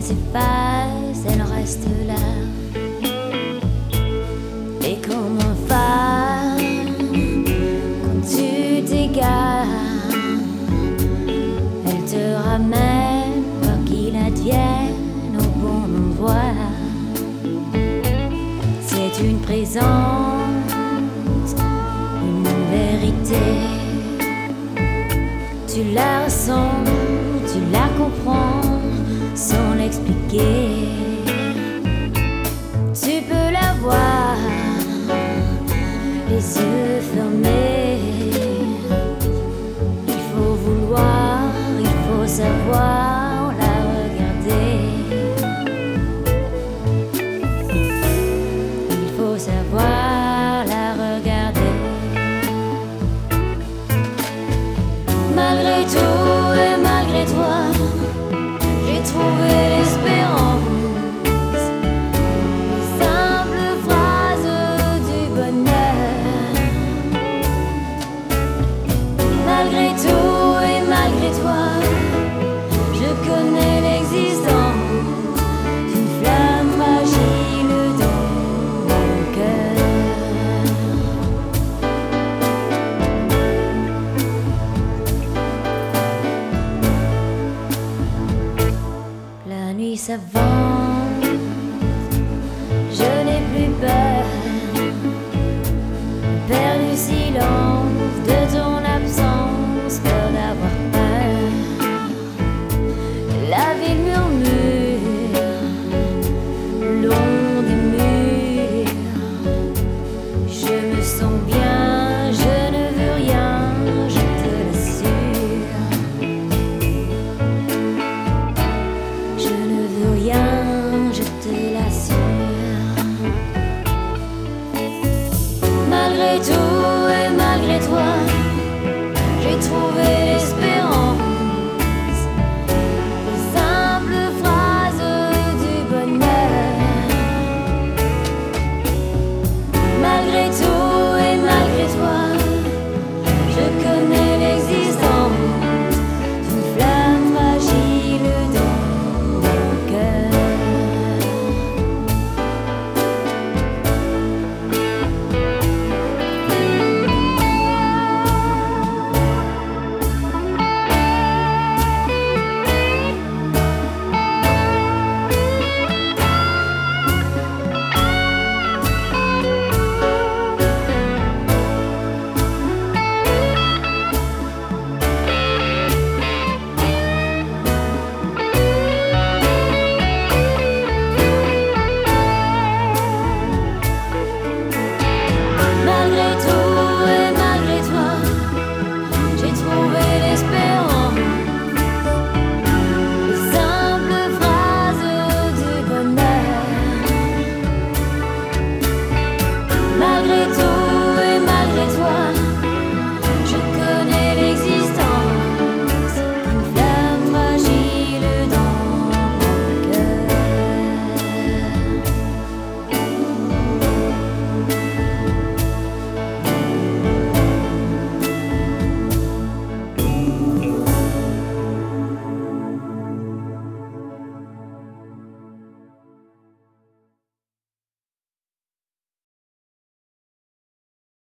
s'efface, elle reste là. Et comment faire quand tu t'égares? Elle te ramène, quoi qu'il advienne, au bon endroit. C'est une présence, une vérité. Tu la ressens, tu la comprends sans l'expliquer. Tu peux la voir, les yeux fermés. Il faut vouloir, il faut savoir la regarder. Il faut savoir la regarder. Malgré tout et malgré toi, j'ai trouvé l'espérance. Les simples phrases du bonheur. Malgré tout et malgré toi, je connais l'existence d'une flamme fragile dans mon cœur. La nuit s'avance, je n'ai plus peur.